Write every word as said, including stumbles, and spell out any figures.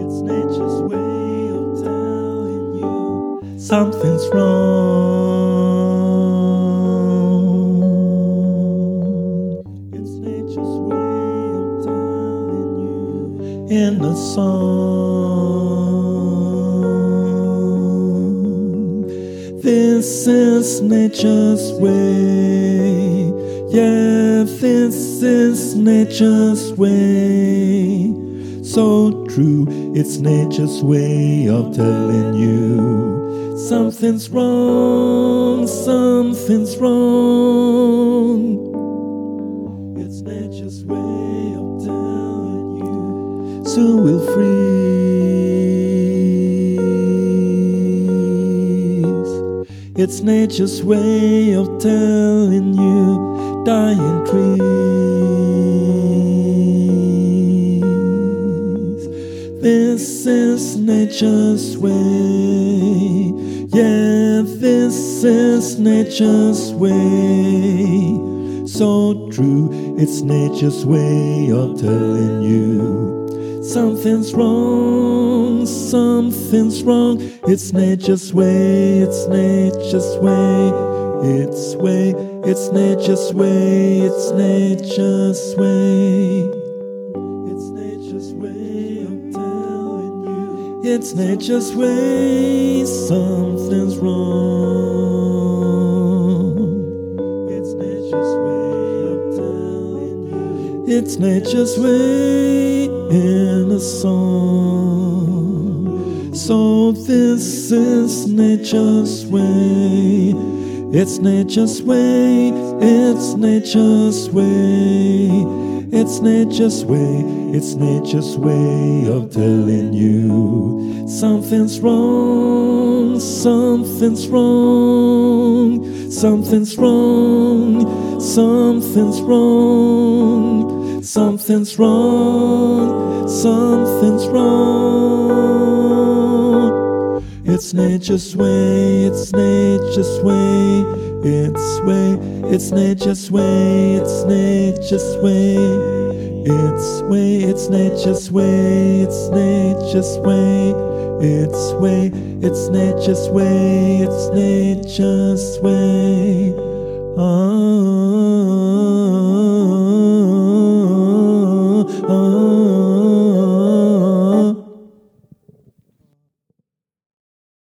It's nature's way of telling you something's wrong. It's nature's way of telling you in a song. This is nature's way. Yeah, this is nature's way. So true, it's nature's way of telling you something's wrong, something's wrong. It's nature's way of telling you, soon we'll freeze. It's nature's way of telling you, dying trees. This is nature's way. Yeah, this is nature's way. So true, it's nature's way of telling you something's wrong, something's wrong. It's nature's way, it's nature's way, it's way, it's nature's way, it's nature's way. It's nature's way of telling you, it's nature's way, something's wrong. It's nature's way of telling you, it's nature's way in a song. So this is nature's way. It's nature's way, it's nature's way, it's nature's way, it's nature's way of telling you something's wrong, something's wrong, something's wrong, something's wrong, something's wrong, something's wrong. It's nature's way, it's nature's way, it's way, it's nature's way, it's nature's way, it's way, it's nature's way, it's nature's way, it's way, it's nature's way, it's nature's way. Oh.